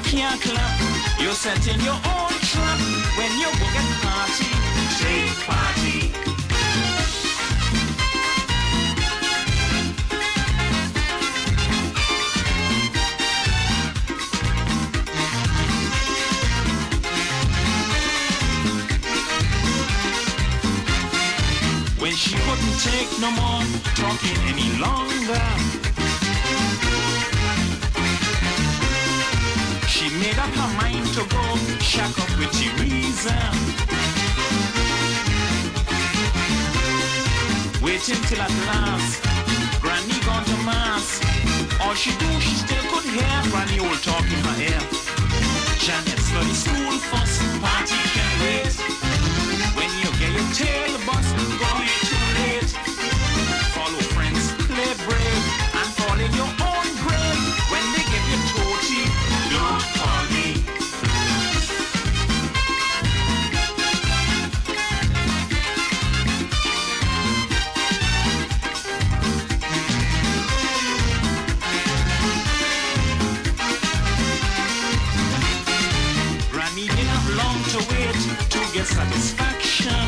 can't clap. You're setting your own trap when you go get party, shake party. When she couldn't take no more talking any longer, she made up her mind to go shack up with Teresa. Waiting till at last, Granny gone to mass. All she do, she still could hear Granny old talk in her ear. Janet study school first, party can wait. When you get your tail bust, going too late. Follow friends, play brave, and fall in your own grave. When they give you toti, don't call me. Granny didn't have long to wait to get satisfaction.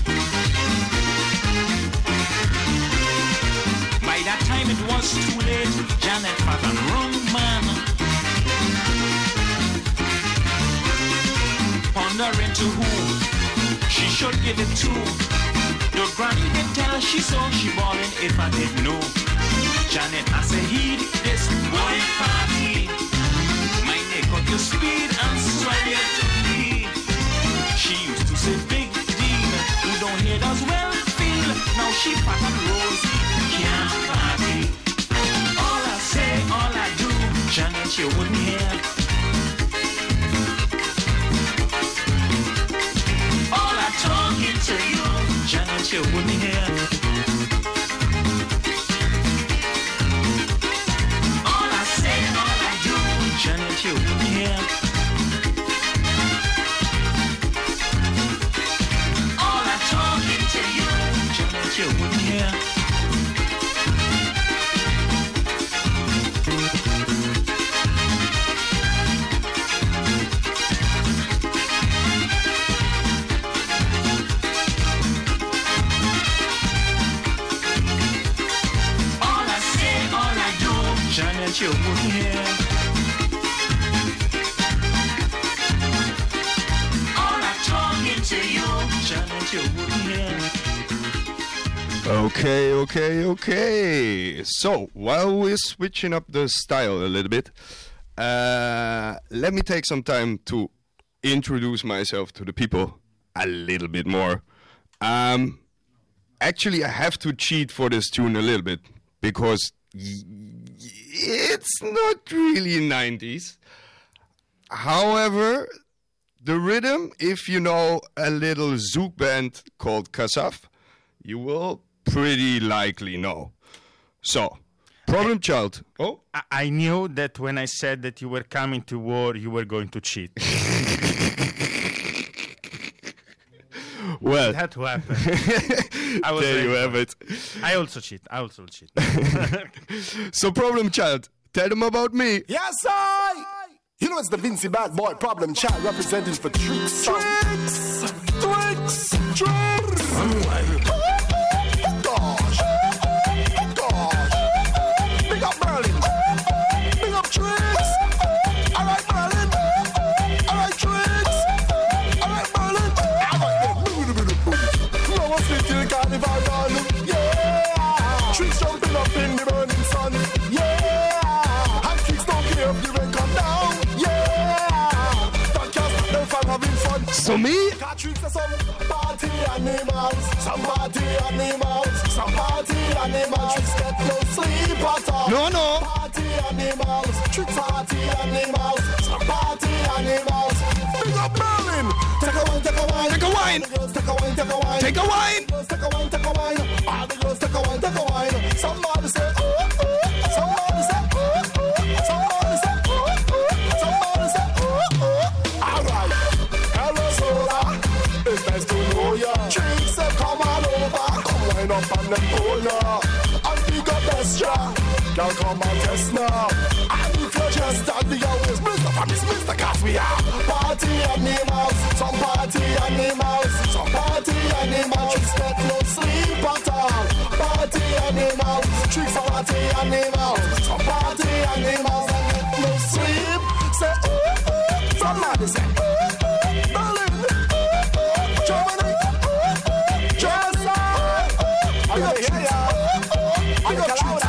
By that time it was too late. Janet had a wrong man. Pondering to who she should give it to. The Granny did tell she saw she ballin' if I didn't know. Janet, I say heed this boy party. My neck up your speed and swell you to me. She used to say big deal, who don't hear does well feel. Now she fat and rosy, can't party. All I say, all I do, Janet, you wouldn't hear. All I talking to you, Janet, you wouldn't hear. All I say, all I do, Janet, you wouldn't hear. Talking to you, Janet, you wouldn't hear. All I say, all I do, Janet, you wouldn't hear. All I talking to you, Janet, you wouldn't hear. Okay. So, while we're switching up the style a little bit, let me take some time to introduce myself to the people a little bit more. Actually, I have to cheat for this tune a little bit, because it's not really 90s. However, the rhythm, if you know a little zouk band called Kasaf, you will pretty likely know. So, Problem Child. Oh, I knew that when I said that you were coming to war, you were going to cheat. Well, it had to happen. There you have it. I also cheat. So, Problem Child, tell them about me. Yes, I. You know it's the Vincy Bad Boy Problem Child representing for Tricks. Gosh. Big up Berlin. Big up Tricks. Alright, Berlin. Alright, Tricks. Alright, Berlin. No one sleep till carnival done. Yeah. Tricks jumping up in the burning sun. Yeah. And Tricks don't care if the rain come down. Having fun. So me? Tricks are some party animals. Some party animals. Some party animals. Tricks get no sleep at all. No. Party animals. Tricks party animals. Some party animals. Big up Berlin. Take a wine. Take a wine. All the girls take a wine. Take a wine. All the girls take a wine. All the girls take a wine. Somebody say oh. Somebody say oh. Somebody say oh. Somebody say oh. Alright. Hello, Sola. It's nice to know ya. Tricks have come all over. Come line up on them corner. And big up extra. Girl, come and test now. And if you're just at the always, Mr. Because we are party animals, some party animals, some party animals. Tricks get no sleep at all. Party animals, tricks are party animals, some party animals and get no sleep. Say ooh, ooh. Somebody say ooh, ooh. Berlin, ooh, ooh. Germany, ooh, ooh. Germany, ooh, ooh. I got tricks, ooh, ooh. I got tricks.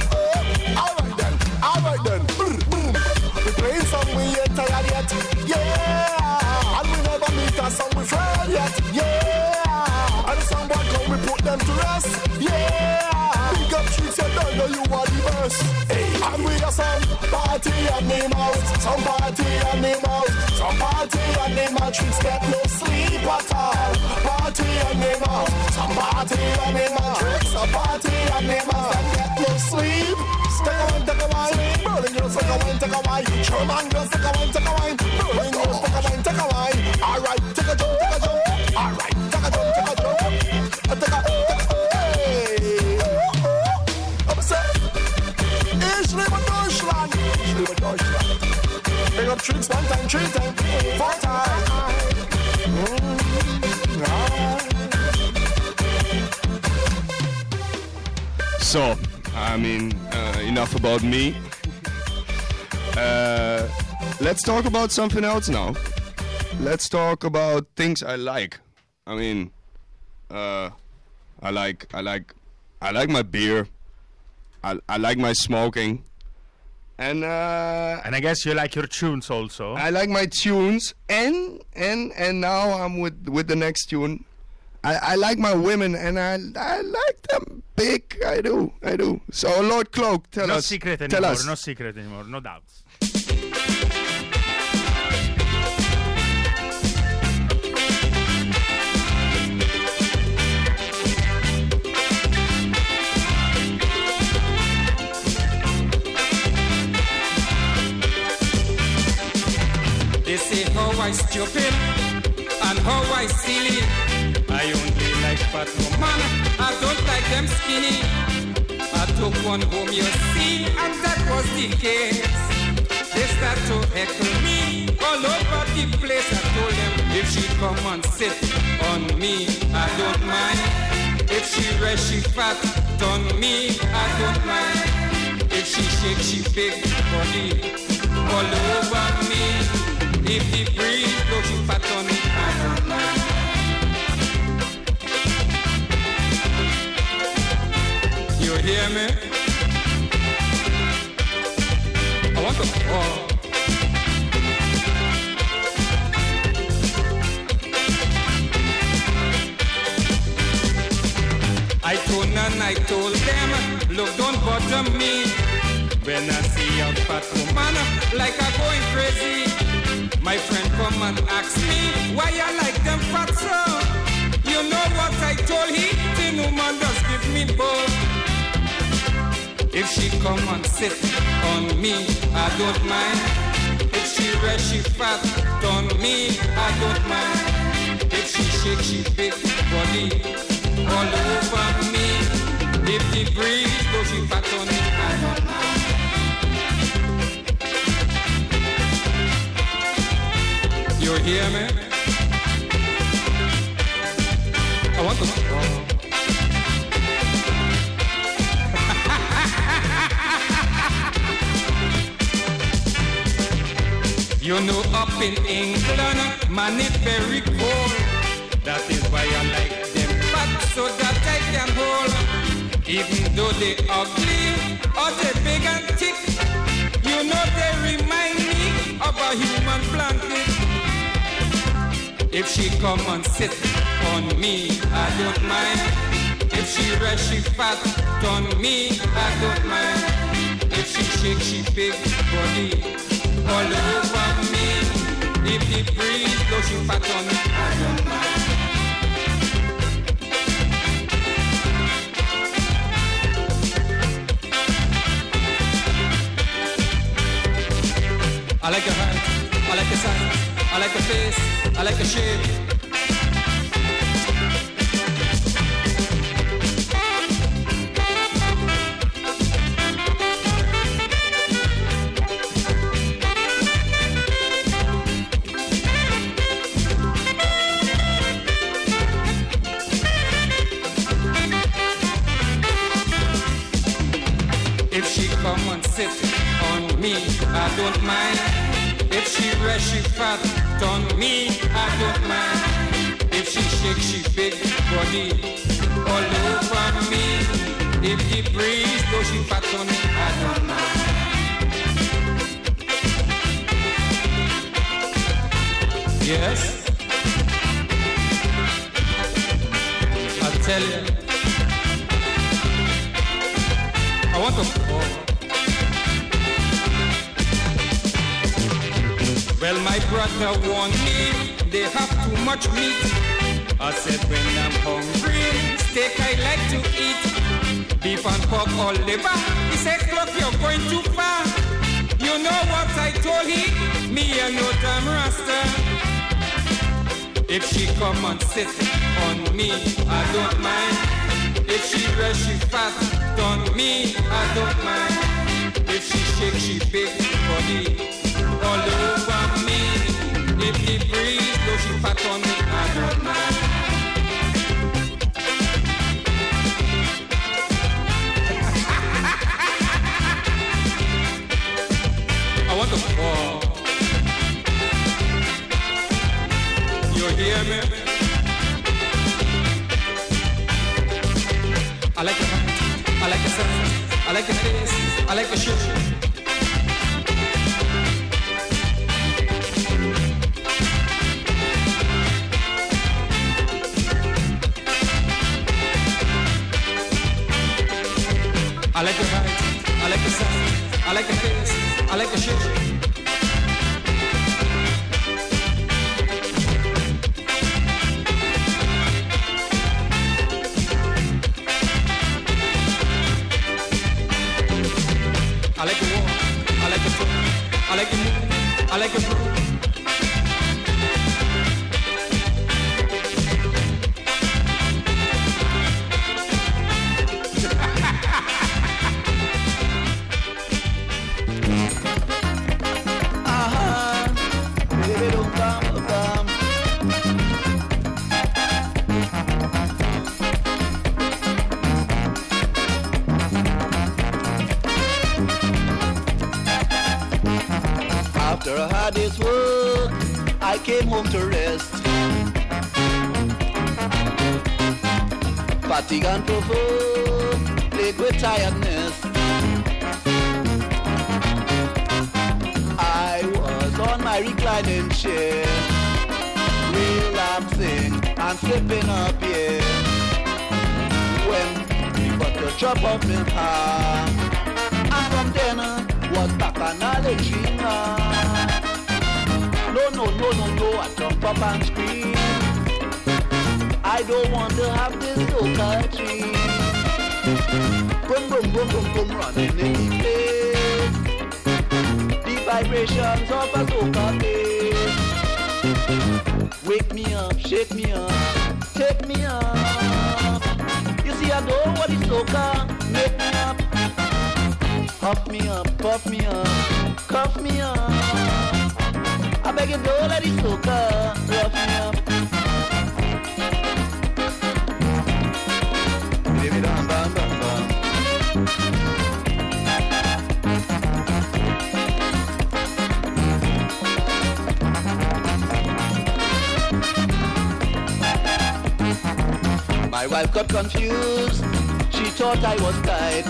Alright then, boom. We playing song we ain't tired yet, yeah. And we never meet a song we friend yet, yeah. And someone come we put them to rest, yeah. Big up tricks, you don't know you are the best. Hey. And we are some party animals, some party animals, some party animals. Tricks get no sleep at all. Party animals, some party animals, tricks are party animals and get no sleep. Take a wine, Berlin girls take a wine, German girls take a wine, Berlin girls take a wine. Alright, take a jump. Alright, take a jump. Hey. I'm set. Ich liebe Deutschland. Big up tricks 1 time, 3 time, 4 time. So, I mean, enough about me. Let's talk about something else now. Let's talk about things I like. I mean, I like my beer. I like my smoking. And I guess you like your tunes also. I like my tunes, and now I'm with the next tune. I like my women, and I like them big. I do. So Lord Cloak, tell us. No secret anymore, no doubts. They say how I stupid and how I silly. I only like fat woman, I don't like them skinny. I took one home, you see, and that was the case. They start to heckle me all over the place. I told them if she come and sit on me, I don't mind. If she rest, she fat on me, I don't mind. If she shake, she big body all over me. If the breeze blows, she fat on me, I don't mind. You hear me? I want to fall. I told none, I told them, look, don't bother me. When I see a fat woman, like I'm going crazy. My friend come and ask me, why I like them fat so? You know what I told him? The woman just give me both. If she come and sit on me, I don't mind. If she rest, she fat on me, I don't mind. If she shake, she big body all over me. If the breeze blows, she fat on me, I don't mind. You hear me? I want to know. You know, up in England, man, it's very cold. That is why I like them fat, so that I can hold. Even though they ugly or they big and thick, you know they remind me of a human blanket. If she come and sit on me, I don't mind. If she rest, she fat on me, I don't mind. If she shake, she big body all over me. If the breeze blows, she fat on me, I don't mind. I like your height, I like your size, I like your face, I like your shape. sit on me, I don't mind. If she rest, she fat on me, I don't mind. If she shake, she big body all over me. If the breeze blow, she fat on me, I don't mind. Yes, I'll tell you. I want to fall. Well, my brother warned me, they have too much meat. I said when I'm hungry, steak I like to eat. Beef and pork or liver. He said, look, you're going too far. You know what I told him? Me and no time rasta. If she come and sit on me, I don't mind. If she rest, she fat on me, I don't mind. If she shake, she big body all over me. If the breeze blow, she fat on me, I don't mind. I want to fall. You hear me? I like your heart, I like your sound, I like your face, I like your shit. I like your heart, I like your sound, I like your face, I like your shit. I like your walk, I like your talk, I like your move, I like your groove. After a hard day's work, I came home to rest. Fatigue and provoked, plagued with tiredness. I was on my reclining chair, relapsing and slipping up here. When we got the drop of milk, and from dinner was bacchanality. No, I jump up and scream. I don't want to have this soca dream. Boom, boom, boom, boom, boom, running in the place. The vibrations of a soca bass. Wake me up, shake me up, take me up. You see, I know what is soca, make me up. Puff me up, puff me up, cuff me up. I beg you, don't let it soca rough me up. Give it on, bam, bam, bam. My wife got confused. She thought I was tight.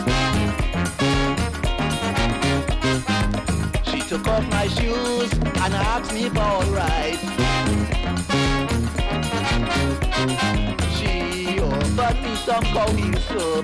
She took off my shoes and asked me if alright. She offered me some cow heel soup.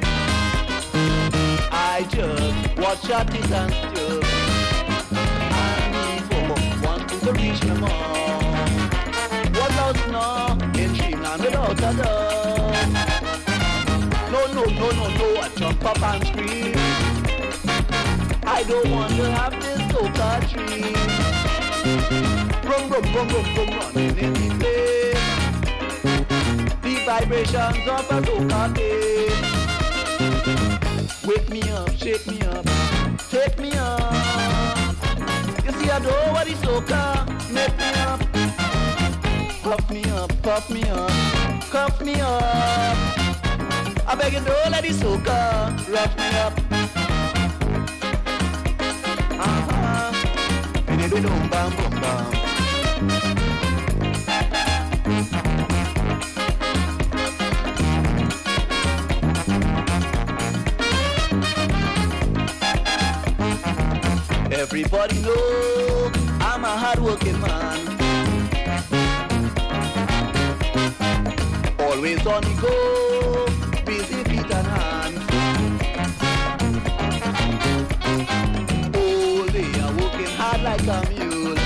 I just watched at it and stood. And me for wanting to reach my mom. Was lost now in dreamland without a doubt. No, I jump up and scream. I don't want to have this soca dream. Boom, boom, boom, boom, boom, running in the place. The vibrations of a soca bass. Wake me up, shake me up, take me up. You see, I know what is soca, make me up. Puff me up, puff me up, cuff me up. I beg you, don't let it soca rough me up. Boom bam boom bam. Everybody know I'm a hard-working man. Always on the go, busy feet and hands. All day I'm working hard like a mule.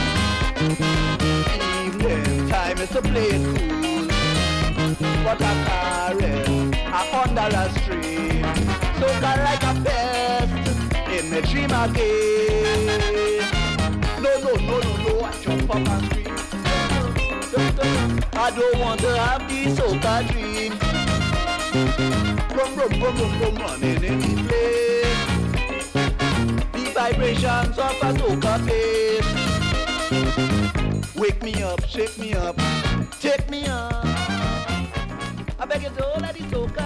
Evening time is to play it cool. But a caress, I under a stream. So got like a pest in my dream again. No, I jump up and scream. I don't want to have this soca dream. Boom, running in the place. The vibrations of a soca bass. Wake me up, shake me up, take me up. I beg you don't let it soca.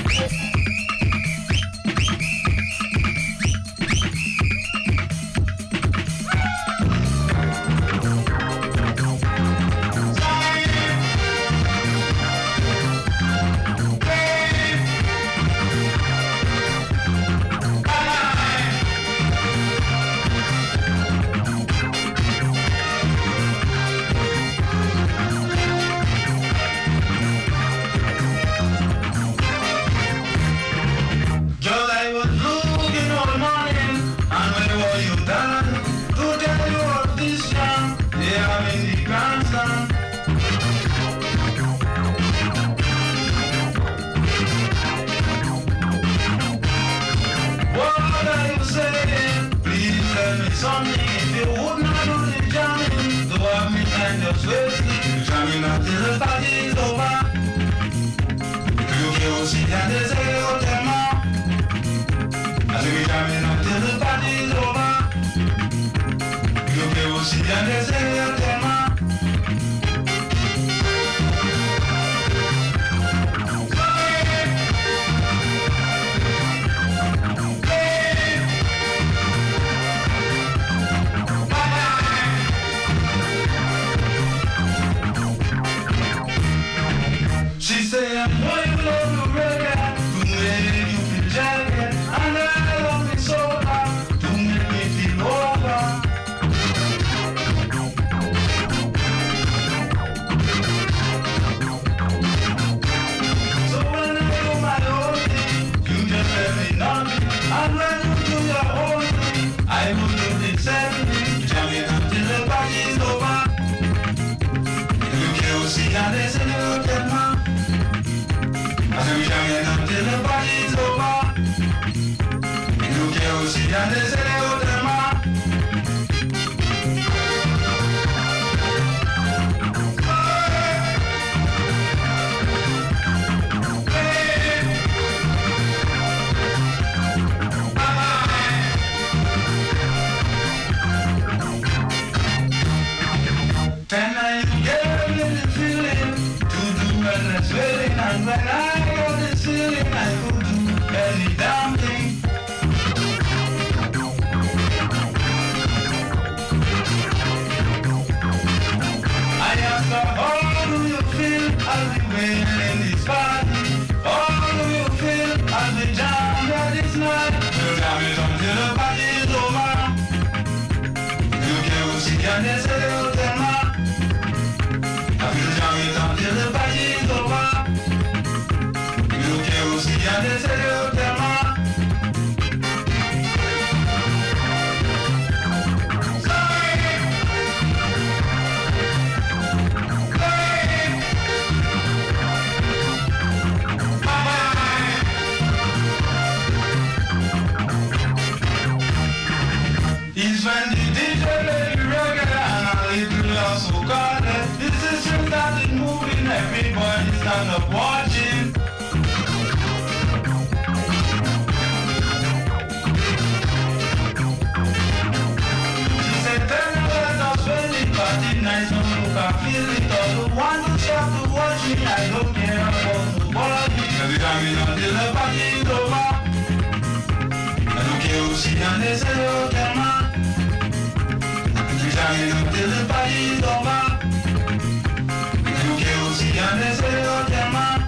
Something if you would not do the jamming, do have me kind of wasted. Jamming until the party is over. You can see that there's a hotel now. I say we jamming until the party is over. You can see that there's a hotel now. We jamming until the party's over. KOC and they say oh them man.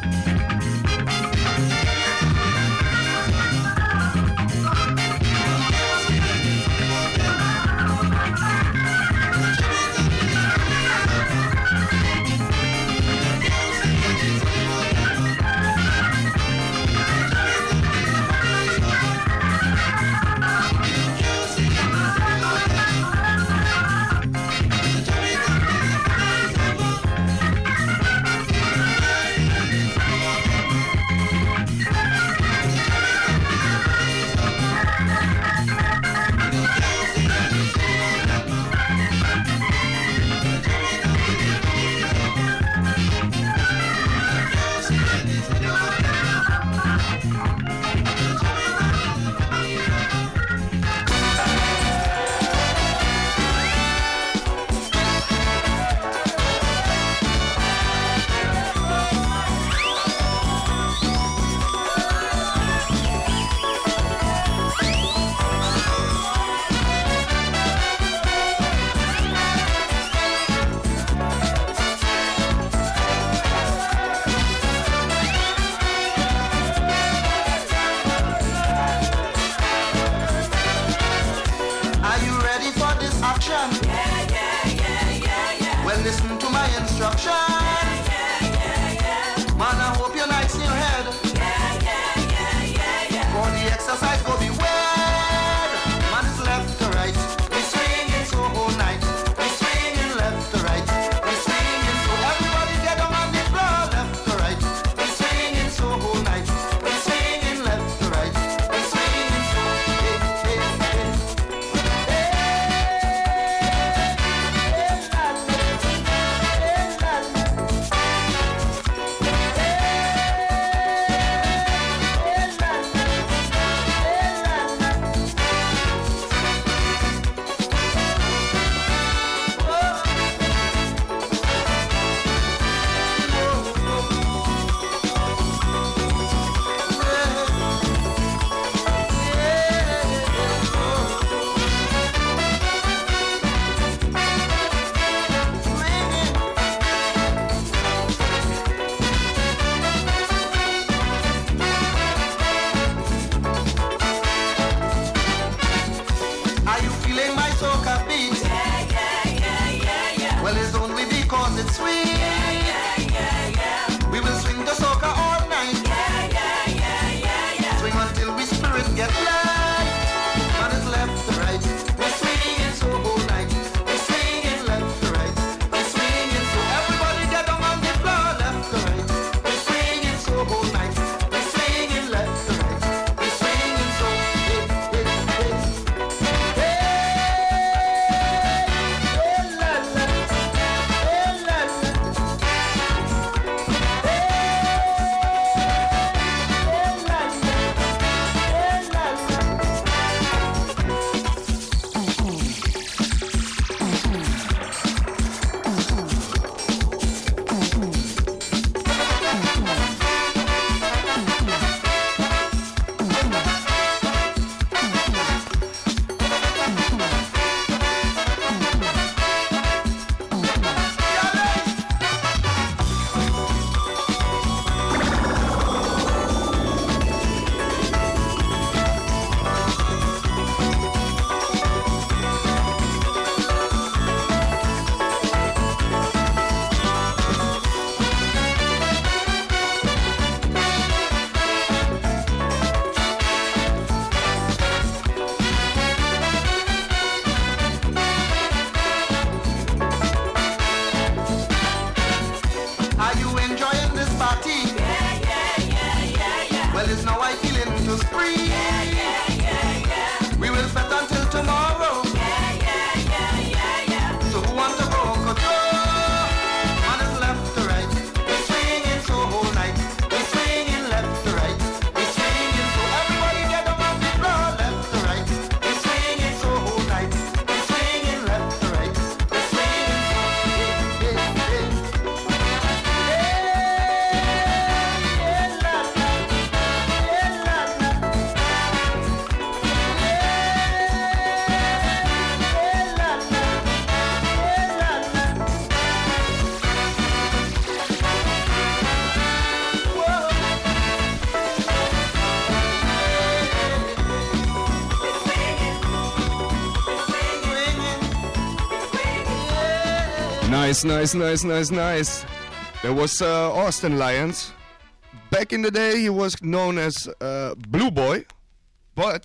Nice. There was Austin Lyons. Back in the day, he was known as Blue Boy, but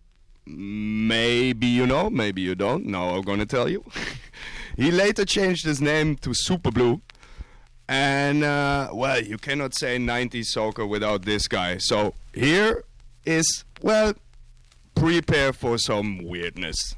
maybe you know, maybe you don't. Now I'm gonna tell you. He later changed his name to Super Blue, and well, you cannot say 90s soca without this guy. So here is, well, prepare for some weirdness.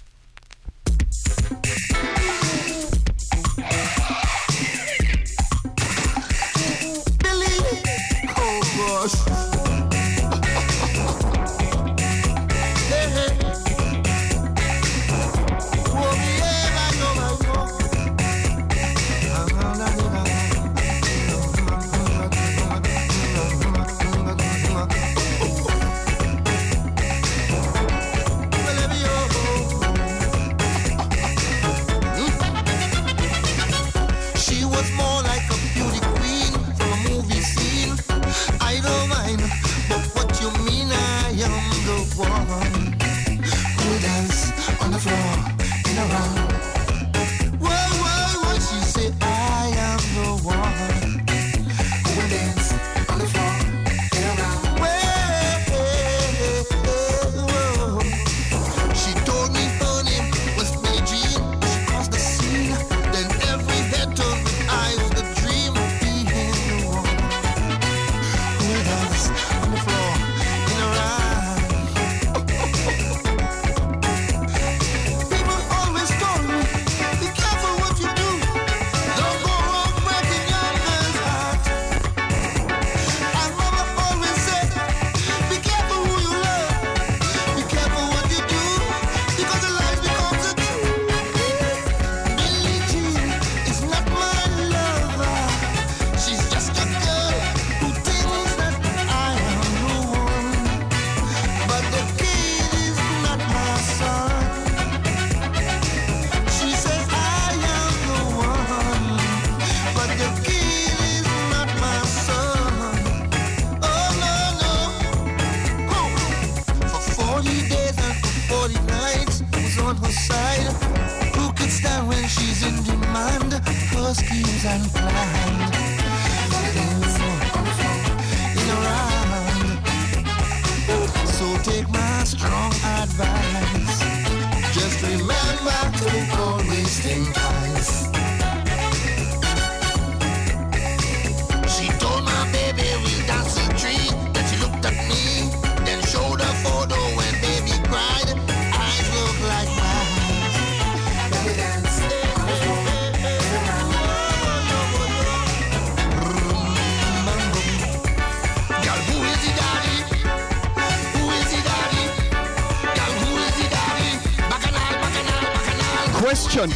Question.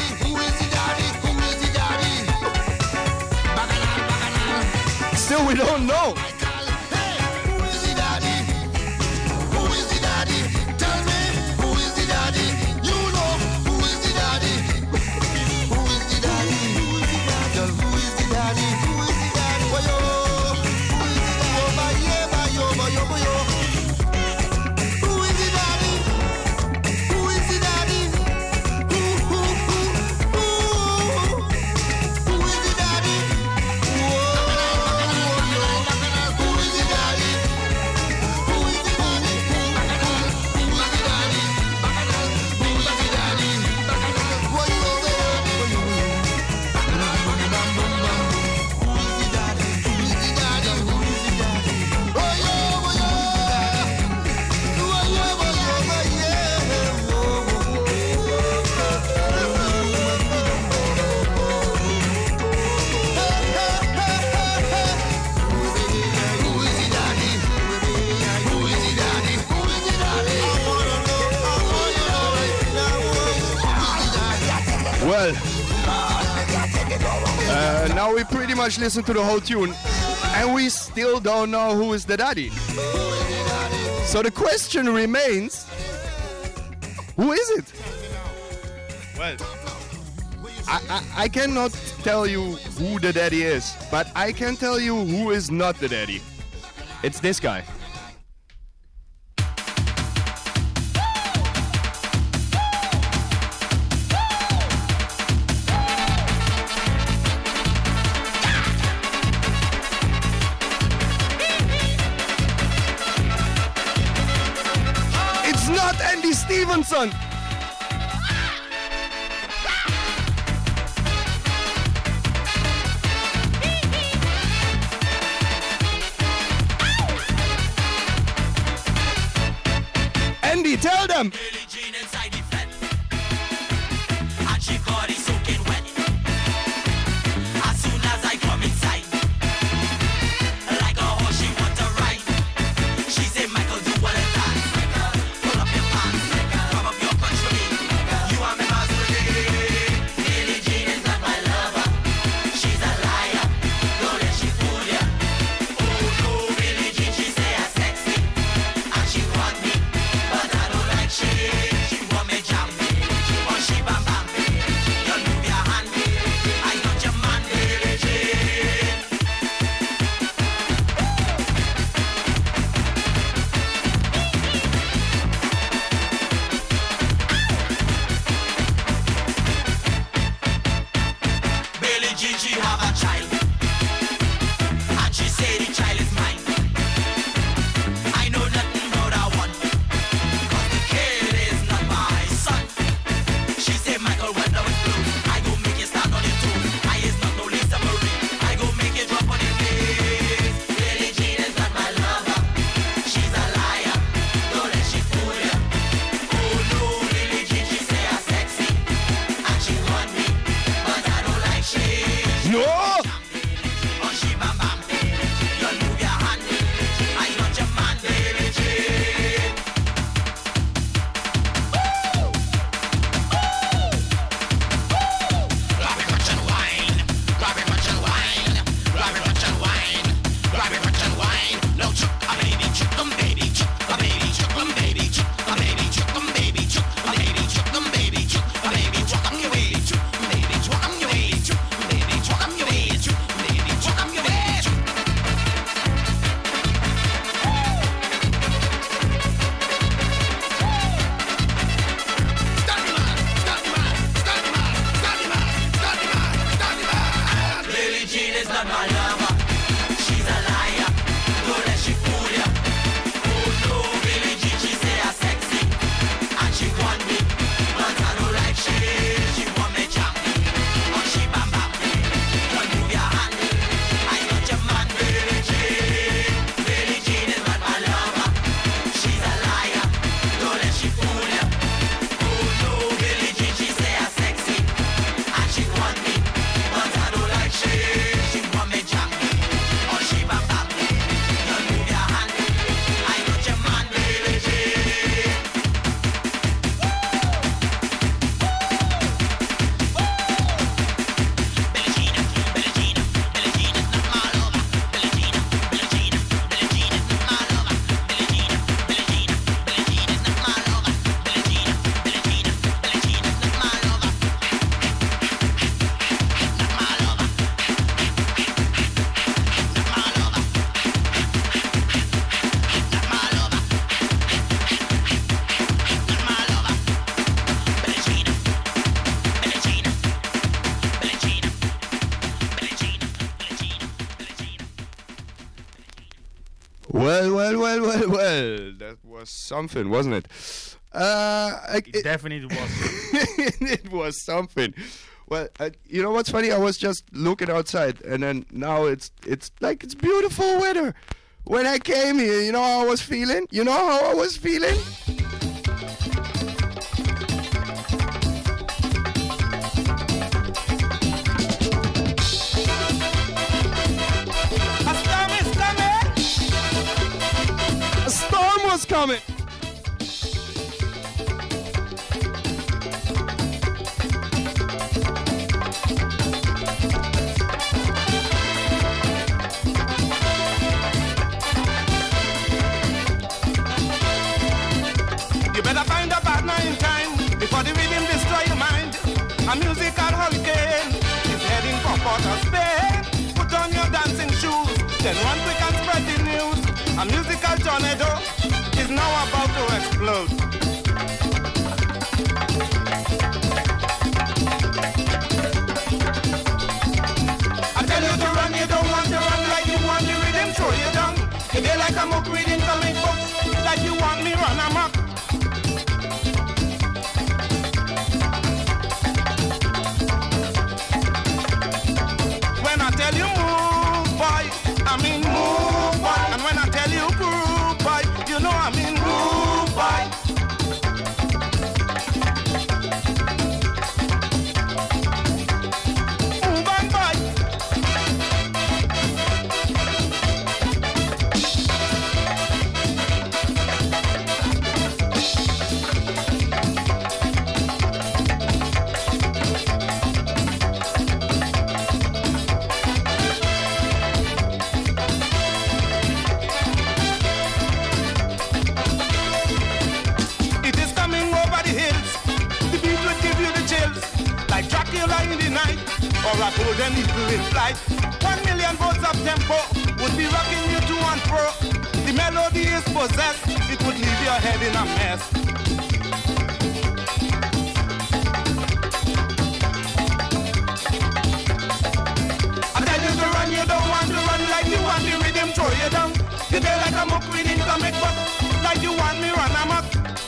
Still, we don't know. Now we pretty much listen to the whole tune and we still don't know who is the daddy. So the question remains, who is it? Well, I cannot tell you who the daddy is, but I can tell you who is not the daddy. It's this guy. Stevenson. Andy, tell them. Billie Jean inside the flat, and she got it soaking wet. As soon as I come inside, like a horse she want to ride. She say, Michael, do what it does. Pull up your pants, cover up your punch for me. You are my master. Billie Jean is not my lover. She's a liar. Don't let she fool ya. Oh no, Billie Jean, she say I'm sexy, and she want me. But I don't like she want me jam me, or she bam bam me. You move your hand, I not your man, Billie Jean. Billie Jean, she have a child, and she say the child is mine. I know nothing about that one. The kid is not my son. She say, Michael, when now it's blue, I go make it stand on your toes. I is not no Lisa Marie. I go make it drop on your knees. Billie Jean is not my lover. She's a liar. Don't let she fool ya. Oh no, Billie Jean, she say I'm sexy, and she want me, but I don't like she. No. Or she bam bam. You move your hand. I not your man, Billie Jean. Grab it much and wine, grab it much and wine, grab it much and wine, grab it much and wine. No chuck a baby, chuck baby, chuck a baby, chuck baby, chuck a baby, chuck baby, chuck a baby, chuck baby, chuck a baby, chuck on your way, chuck baby, chuck on your way, chuck baby, chuck on your way, chuck baby, chuck on your way. Billie Jean is not my lover. She's a liar. Don't let she fool ya. Oh no, Billie Jean, she say I'm sexy, and she want me, but I don't like she. She want me jam me, or she bam bam me. Don't move your hand. I not your man, Billie Jean. Billie Jean is not my lover. She's a liar. Don't let she fool ya. Oh no, Billie Jean, she say I'm sexy, and she want me, but I don't like she. She want me jam me, or she bam bam me. Don't move your hand. I not your man, Billie Jean. Well. That was something, wasn't it? It definitely was. It was something. Well, you know what's funny? I was just looking outside, and then now it's like it's beautiful weather. When I came here, you know how I was feeling? You know how I was feeling? A storm was coming. You better find a partner in time before the rhythm destroy your mind. A musical hurricane is heading for Port of Spain. Put on your dancing shoes, then run quick and spread the news. A musical tornado is now about to explode. I tell you to run, you don't want to run like you want the rhythm, throw you down. You feel like a book reading comic book, like you want me run amok. or a golden eagle in flight. 1 million volts of tempo would be rocking you to and fro. The melody is possessed, it would leave your head in a mess. I tell you to run, you don't want to run like you want the rhythm, throw you down. You feel like a muck reading comic book, like you want me run amok.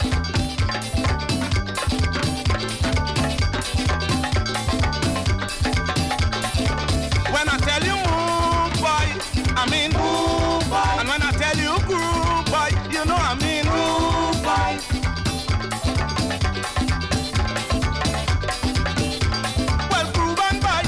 When I tell you move, boy, I mean move, boy. And when I tell you groove, boy, you know I mean groove, boy. Well, groove and boy.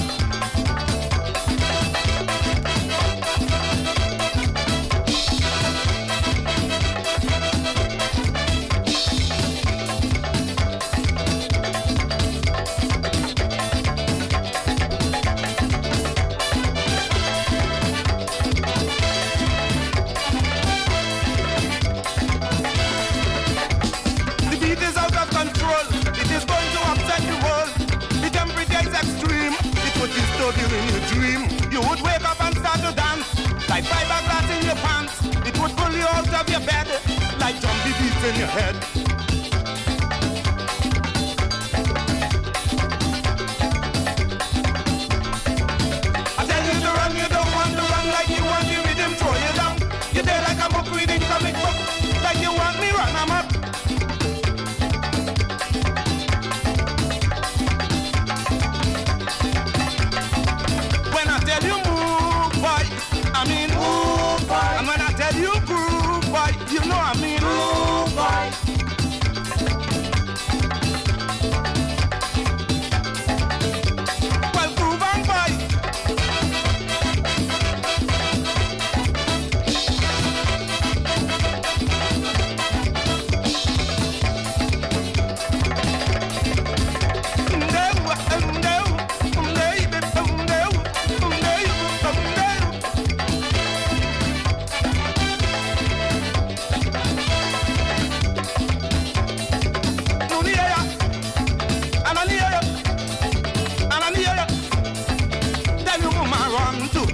The beat is out of control. It is going to upset the world. The temperature is extreme. It would disturb you in your dream. You would wake up and start to dance like fiberglass in your pants. It would pull you out of your bed like zombie beats in your head. I tell you to run, you don't want to run like you want the rhythm, throw you down. You're there like a book reading comic book, like you want me run amok. When I tell you move, boy, I mean move, boy. And when I tell you groove, boy, you know I mean move, boy. Well, groove and boy. Tell you mama run to.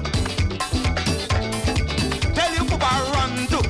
Tell you papa run to.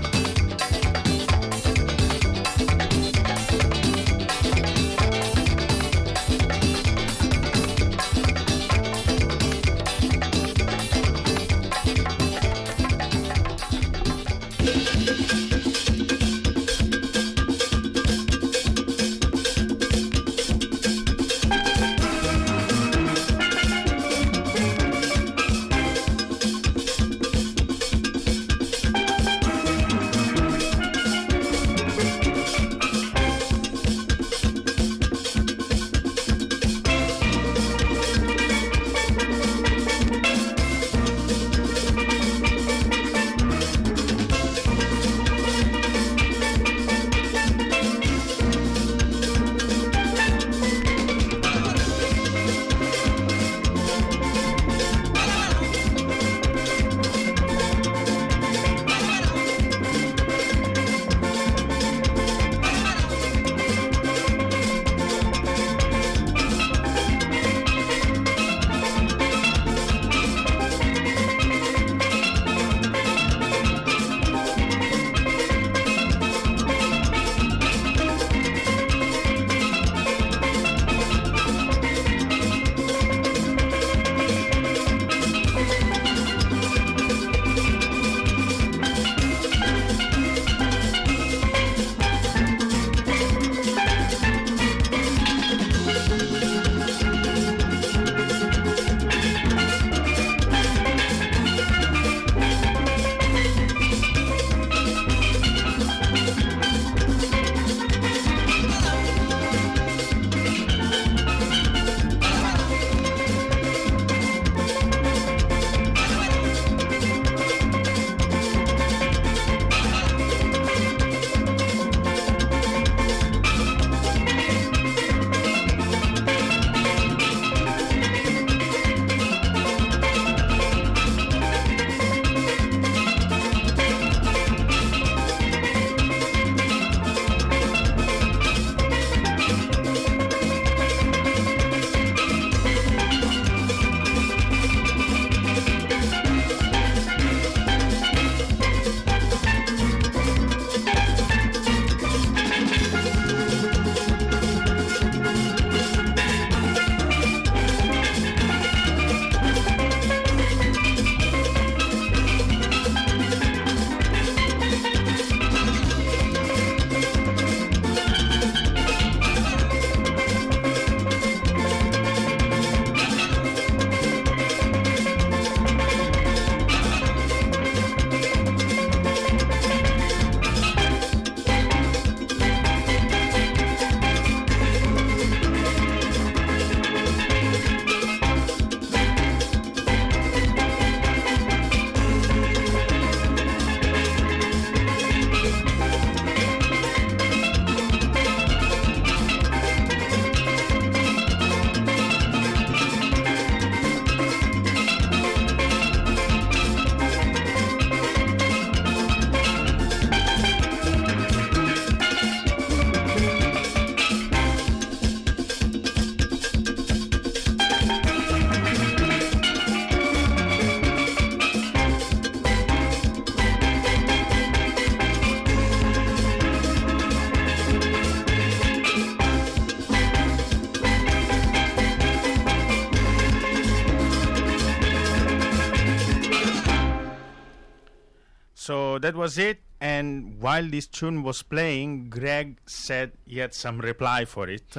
So that was it. And while this tune was playing, Greg said he had some reply for it.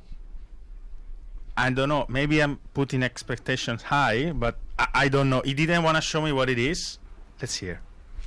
I don't know. Maybe I'm putting expectations high, but I don't know. He didn't want to show me what it is. Let's hear.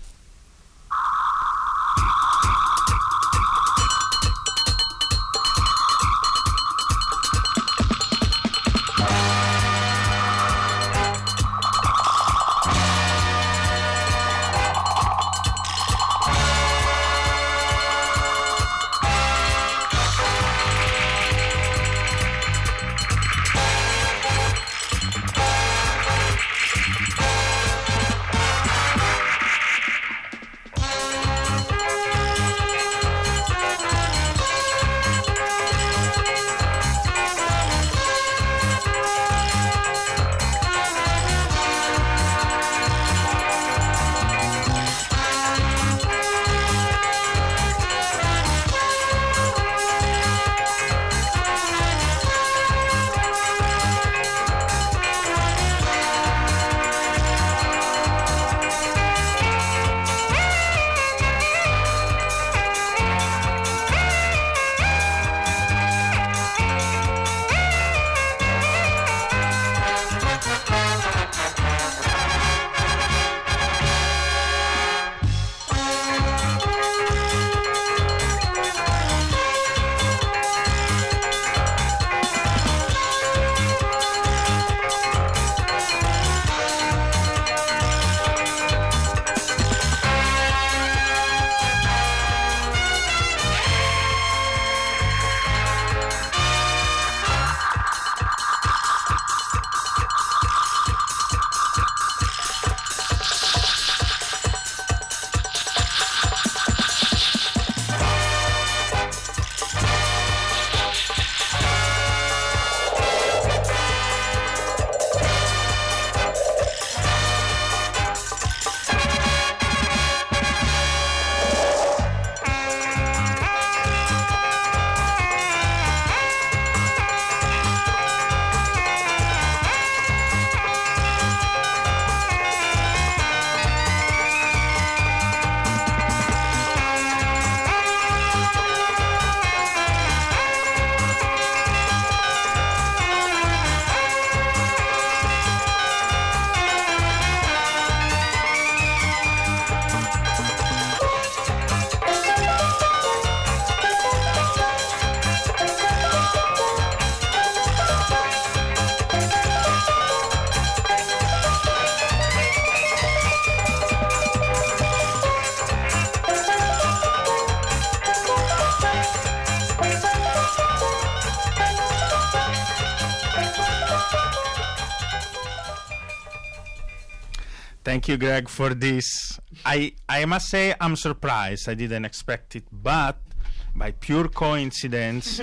Thank you, Greg, for this. I must say I'm surprised. I didn't expect it, but by pure coincidence,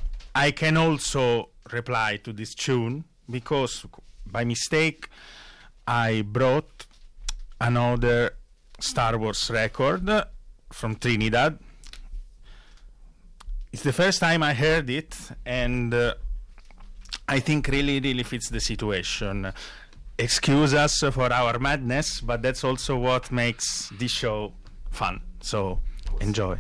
I can also reply to this tune because by mistake I brought another Star Wars record from Trinidad. It's the first time I heard it, and I think really fits the situation. Excuse us for our madness, but that's also what makes this show fun. So enjoy.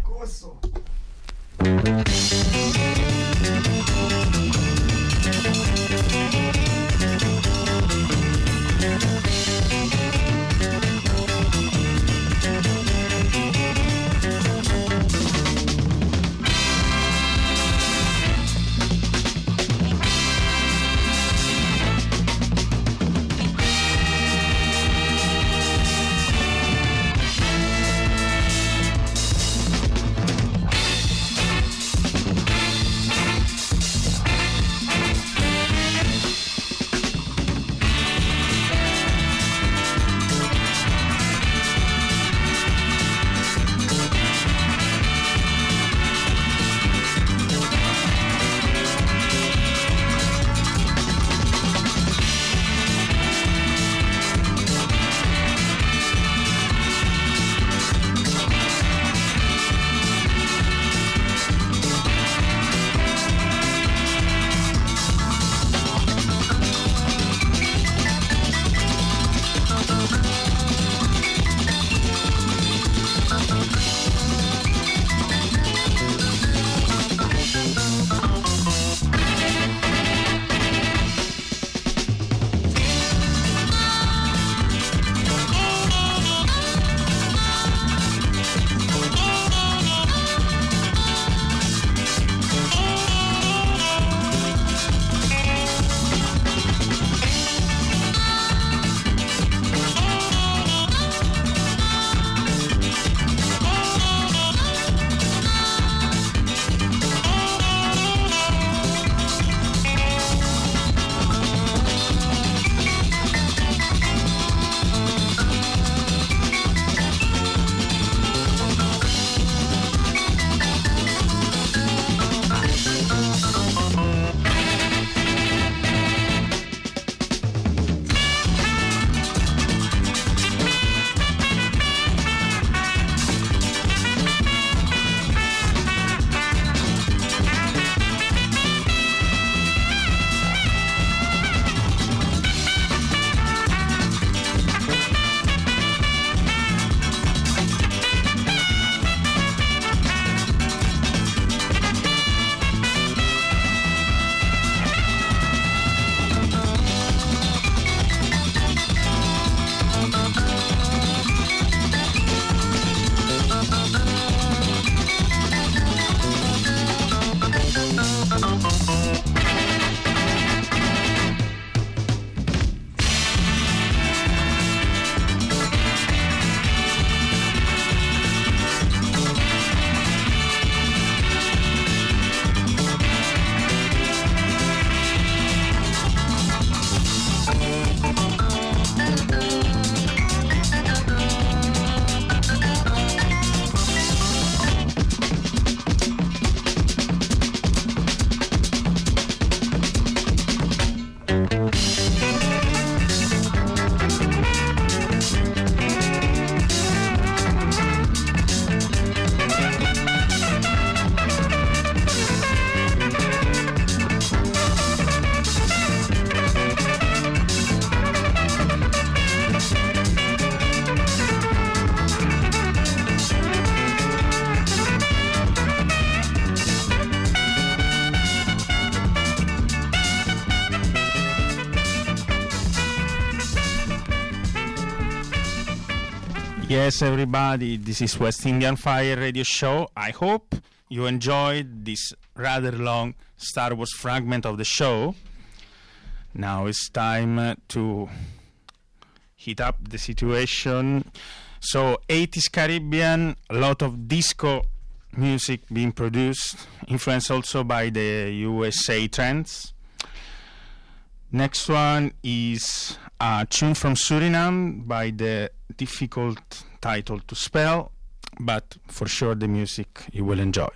Yes, everybody, this is West Indian Fire Radio Show. I hope you enjoyed this rather long Star Wars fragment of the show. Now it's time to heat up the situation. So 80s Caribbean, a lot of disco music being produced, influenced also by the USA trends. Next one is a tune from Suriname by the difficult title to spell, but for sure the music you will enjoy.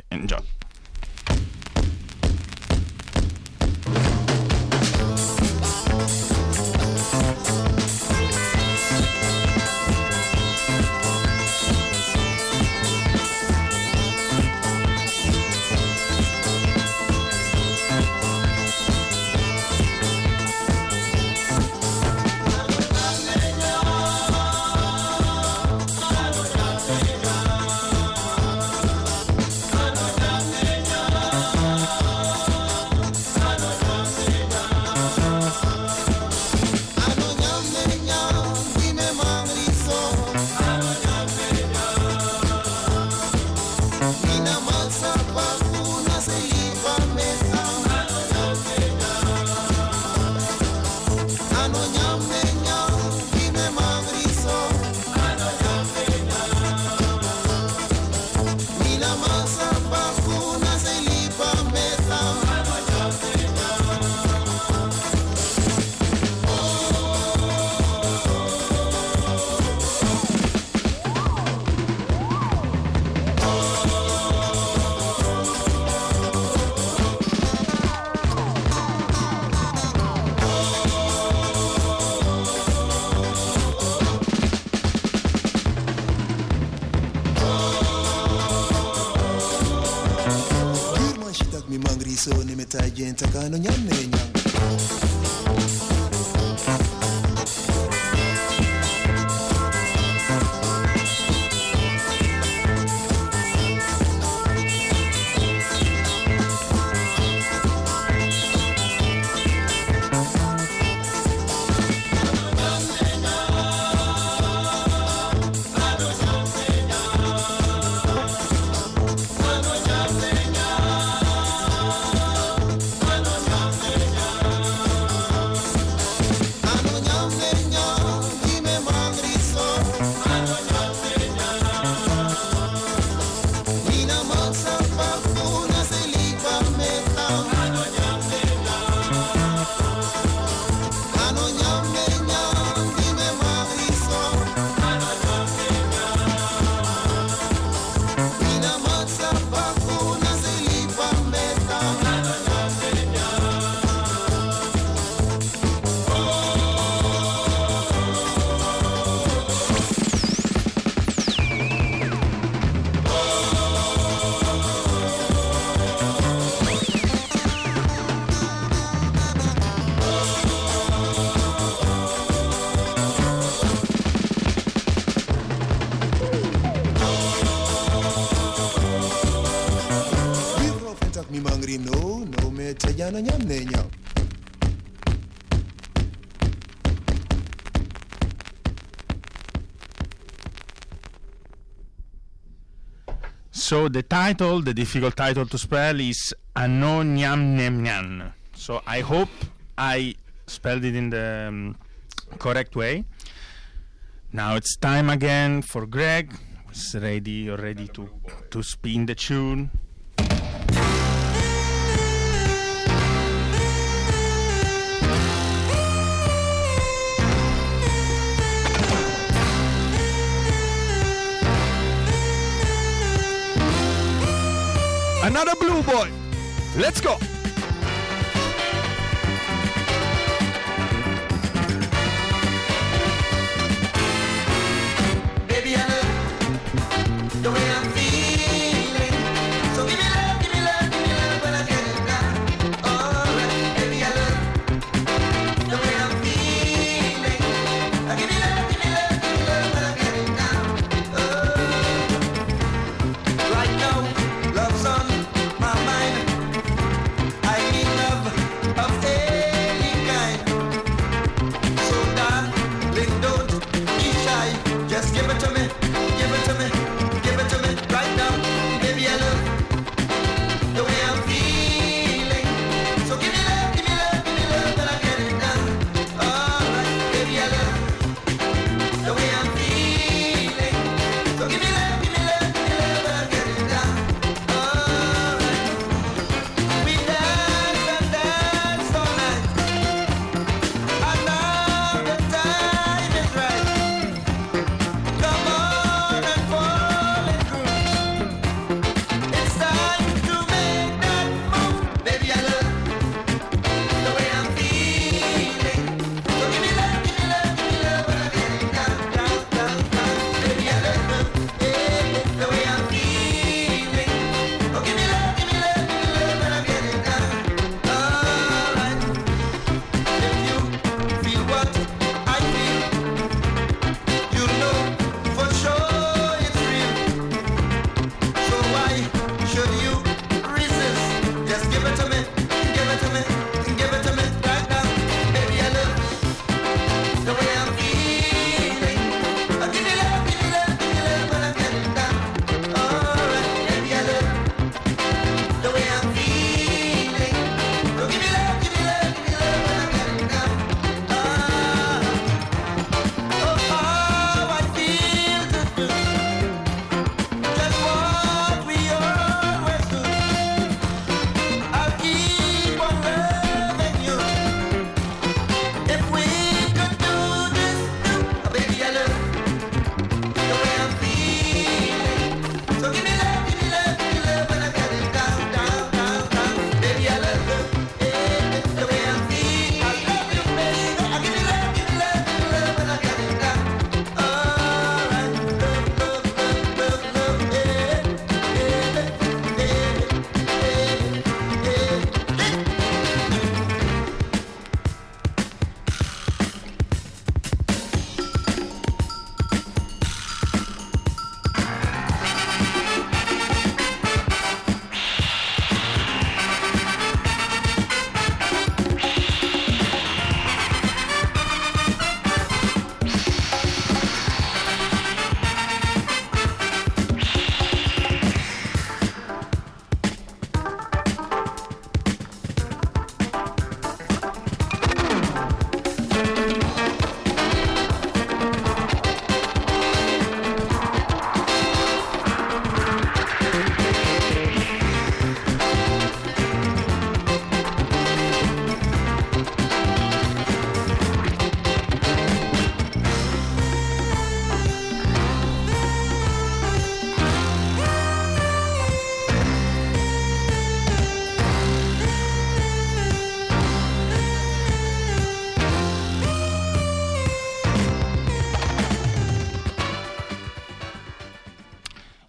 Takano nyam ne nyam. So the title, the difficult title to spell, is Ano Nyam Nem Nyan. So I hope I spelled it in the correct way. Now it's time again for Greg. He's ready to spin the tune. Another blue boy. Let's go. Baby, I love the way I'm feeling. So give me love when I get it down. Alright, baby, I love the way I'm feeling. Give me love when I get it down. Right now, love's on my mind.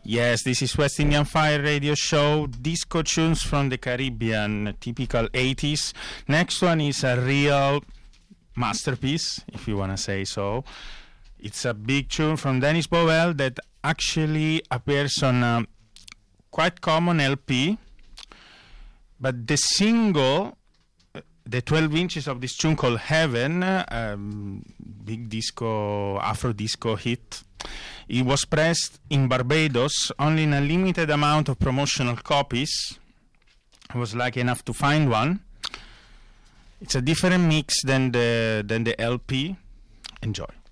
Yes, this is West Indian Fire Radio Show. Disco tunes from the Caribbean, typical 80s. Next one is a real masterpiece, if you want to say so. It's a big tune from Dennis Bovell that actually appears on a quite common LP. But the single, the 12 inches of this tune called Heaven, big disco, Afro disco hit, it was pressed in Barbados only in a limited amount of promotional copies. I was lucky enough to find one. It's a different mix than the LP. Enjoy.